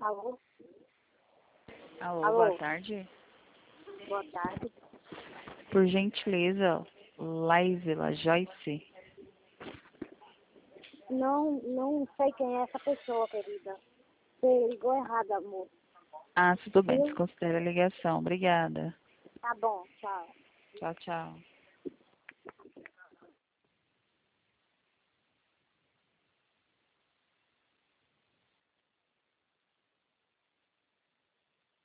Alô? Alô, Alô? boa tarde. Boa tarde. Por gentileza, Laisela Joyce. Não sei quem é essa pessoa, querida. Você ligou errado, amor. Ah, tudo bem, Viu? desconsidera a ligação. Obrigada. Tá bom, tchau. Tchau, tchau.